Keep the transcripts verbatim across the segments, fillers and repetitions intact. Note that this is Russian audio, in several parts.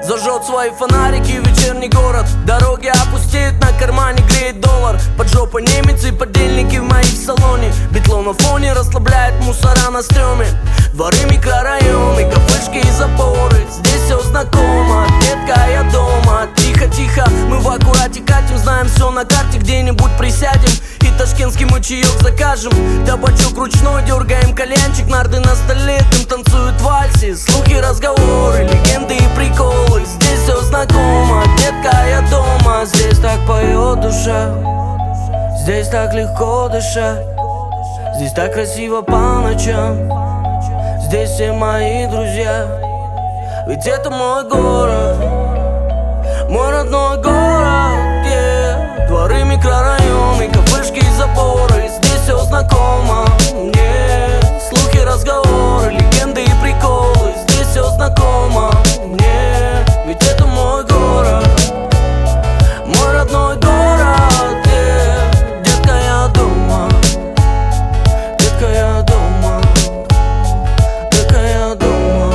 Зажжет свои фонарики вечерний город. Дороги опустеют, на кармане греет доллар. Под жопой немец и подельники в моей салоне. Битло на фоне расслабляет мусора на стреме. Дворы, микрорайоны, кафешки и запоры. Здесь все знакомо, детка, я дома. Тихо-тихо, мы в аккурате катим. Знаем все на карте, где-нибудь присядем и ташкентский мы чаек закажем. Табачок ручной, дергаем кальянчик. Нарды на столе, дым танцуют вальсы. Слухи, разговоры, легенды и приколы. Здесь все знакомо, детка, я дома. Здесь так поет душа, здесь так легко дышать. Здесь так красиво по ночам, здесь все мои друзья. Ведь это мой город, мой родной город, yeah. Дворы, микрорайоны, кафешки и заборы. Здесь все знакомо мне. Слухи, разговоры, легенды и приколы. Здесь все знакомо мне. Ведь это мой город, мой родной город, yeah. Детка, я дома, детка, я дома, детка, я дома,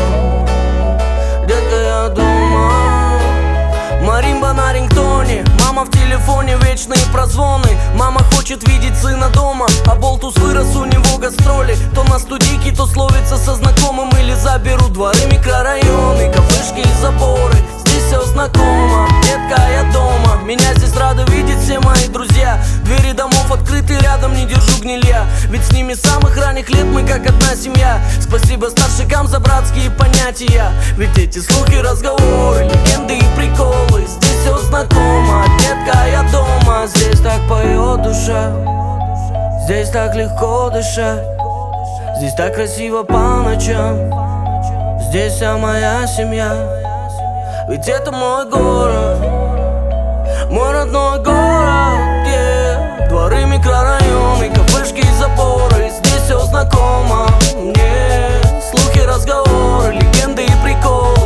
детка, я дома. Маримба на рингтоне, мама в телефоне, вечные прозвоны. Мама хочет видеть сына дома, а болтус вырос, у него гастроли. То на студийке, то словится со знакомым. Или заберут дворы, микрорайоны, кафешки и заборы. Здесь все знакомо, детка, я дома. Меня здесь рады видеть все мои друзья. Двери домов открыты, рядом не держу гнилья. Ведь с ними с самых ранних лет мы как одна семья. Спасибо старшикам за братские понятия. Ведь эти слухи, разговоры, легенды и приколы. Здесь все знакомо, детка, я дома. Здесь так поет душа, здесь так легко дышать. Здесь так красиво по ночам, здесь вся моя семья. Ведь это мой город, мой родной город, yeah. Дворы, микрорайоны, кафешки и заборы. Здесь все знакомо мне. Слухи, разговоры, легенды и приколы.